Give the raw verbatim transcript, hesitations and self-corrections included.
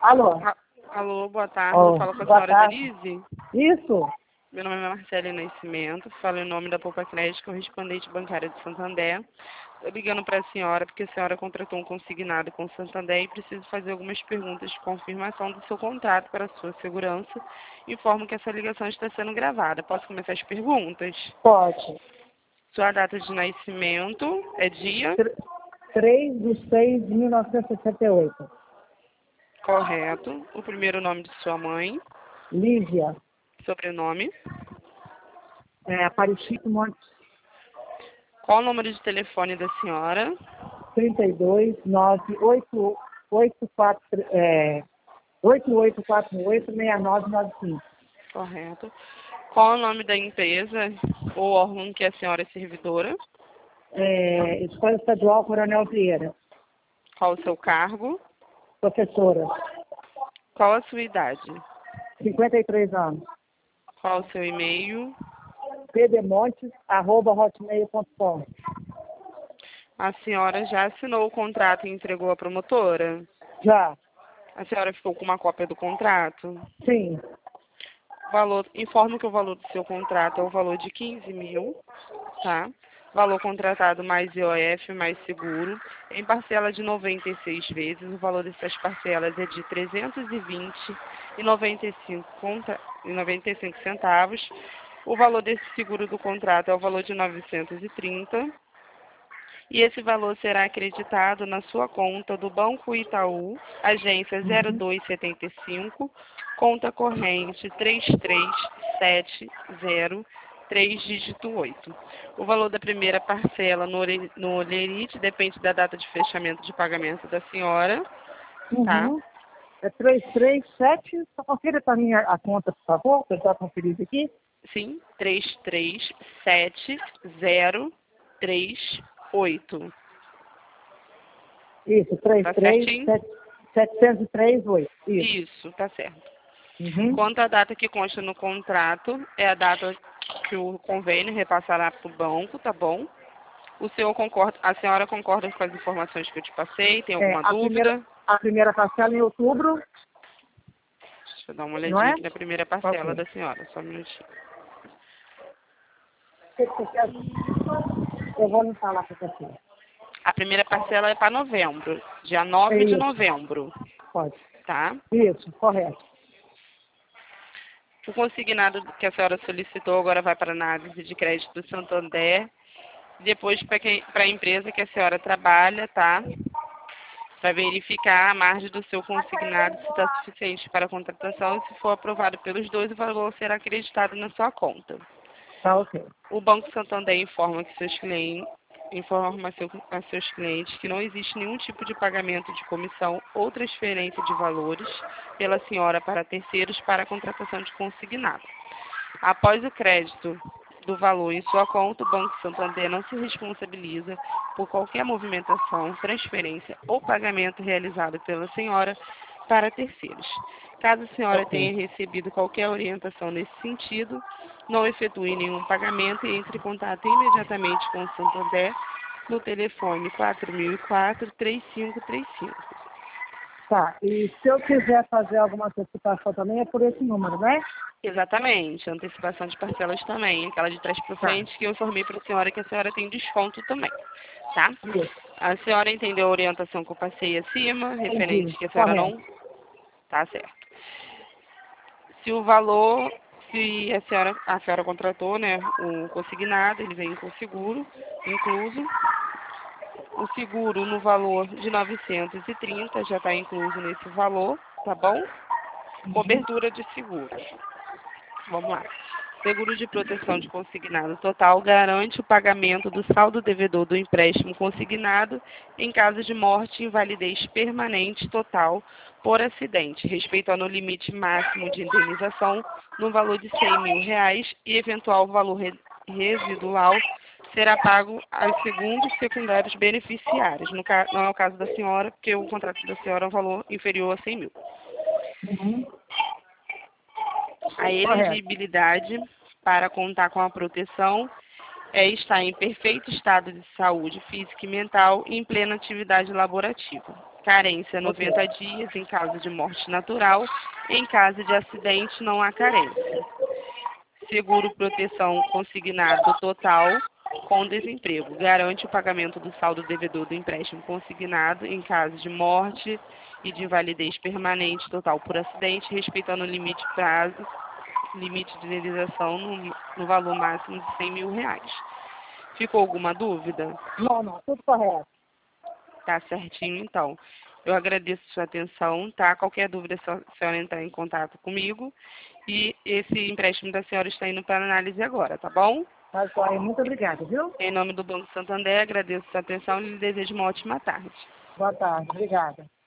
Alô? A- Alô, boa tarde. Oh, Fala com a boa senhora tarde. Denise. Isso? Meu nome é Marcele Nascimento. Falo em nome da Poupa Crédito, correspondente bancária de Santander. Estou ligando para a senhora porque a senhora contratou um consignado com o Santander e preciso fazer algumas perguntas de confirmação do seu contrato para a sua segurança. Informo que essa ligação está sendo gravada. Posso começar as perguntas? Pode. Sua data de nascimento é dia? três de seis de mil novecentos e sessenta e oito. Correto. O primeiro nome de sua mãe. Lívia. Sobrenome. É, Aparecido Montes. Qual o número de telefone da senhora? trinta e dois, nove, oito, oito, quatro, é, oito oito quatro oito, seis nove nove cinco. Correto. Qual o nome da empresa ou órgão que a senhora é servidora? É, Escola Estadual Coronel Vieira. Qual o seu cargo? Professora. Qual a sua idade? cinquenta e três anos. Qual o seu e-mail? pdemontes, arroba hotmail ponto com. A senhora já assinou o contrato e entregou à promotora? Já? A senhora ficou com uma cópia do contrato? Sim. Valor, informo que o valor do seu contrato é o valor de quinze mil, tá? Valor contratado mais I O F mais seguro, em parcela de noventa e seis vezes. O valor dessas parcelas é de trezentos e vinte e noventa e cinco contra, e noventa e cinco centavos. O valor desse seguro do contrato é o valor de novecentos e trinta. E esse valor será acreditado na sua conta do Banco Itaú, agência zero dois setenta e cinco, conta corrente três três sete zero três dígito oito. O valor da primeira parcela no Ole- no Olerite depende da data de fechamento de pagamento da senhora, tá? Uhum. É três três sete. Só confira para mim a, a conta, por favor, que eu estou conferindo aqui. Sim, três três sete zero três oito. Isso, três Tá três certinho? sete setecentos e três oito. Isso. Isso, tá certo. Uhum. Quanto à data que consta no contrato, é a data que o convênio repassará para o banco, tá bom? O senhor concorda, a senhora concorda com as informações que eu te passei? Tem É, alguma a, primeira, dúvida? a primeira parcela em outubro, Deixa eu dar uma não olhadinha é? aqui na primeira parcela Ok. da senhora, só um minutinho. O que que você quer? Eu vou me falar para você. A primeira parcela é para novembro, dia nove de Isso, novembro, pode. tá? Isso, correto. O consignado que a senhora solicitou agora vai para a análise de crédito do Santander, depois para a empresa que a senhora trabalha, tá? Para verificar a margem do seu consignado se está suficiente para a contratação e se for aprovado pelos dois, o valor será acreditado na sua conta. Tá ok. O Banco Santander informa que seus clientes informa a, seu, a seus clientes que não existe nenhum tipo de pagamento de comissão ou transferência de valores pela senhora para terceiros para a contratação de consignado. Após o crédito do valor em sua conta, o Banco Santander não se responsabiliza por qualquer movimentação, transferência ou pagamento realizado pela senhora para terceiros. Caso a senhora Ok. tenha recebido qualquer orientação nesse sentido, não efetue nenhum pagamento e entre em contato imediatamente com o Santander no telefone quatro mil e quatro, três cinco três cinco. Tá, e se eu quiser fazer alguma antecipação também é por esse número, né? Exatamente, antecipação de parcelas também, aquela de trás para Tá. frente que eu informei para a senhora que a senhora tem desconto também, tá? Isso. A senhora entendeu a orientação que eu passei acima, referente Entendi. que a senhora Correto. não... Tá certo. Se o valor, se a senhora, a senhora contratou, né, o consignado, ele vem com seguro incluso. O seguro no valor de novecentos e trinta já está incluso nesse valor, tá bom? Cobertura de seguro. Vamos lá. Seguro de proteção de consignado total garante o pagamento do saldo devedor do empréstimo consignado em caso de morte e invalidez permanente total por acidente, respeitando o limite máximo de indenização no valor de cem mil reais e eventual valor re- residual será pago aos segundos e secundários beneficiários. No ca- não é o caso da senhora, porque o contrato da senhora é um valor inferior a cem mil. Uhum. A Correto. elegibilidade para contar com a proteção é estar em perfeito estado de saúde física e mental e em plena atividade laborativa. Carência noventa dias em caso de morte natural. Em caso de acidente, não há carência. Seguro proteção consignado total com desemprego. Garante o pagamento do saldo devedor do empréstimo consignado em caso de morte e de invalidez permanente total por acidente, respeitando o limite prazo, limite de indenização no, no valor máximo de cem mil reais. Ficou alguma dúvida? Não, não, tudo correto. Tá certinho, então. Eu agradeço a sua atenção, tá? Qualquer dúvida, é só a senhora entrar em contato comigo. E esse empréstimo da senhora está indo para análise agora, tá bom? Tá, joia. Muito obrigada, viu? Em nome do Banco Santander, agradeço a sua atenção e lhe desejo uma ótima tarde. Boa tarde, obrigada.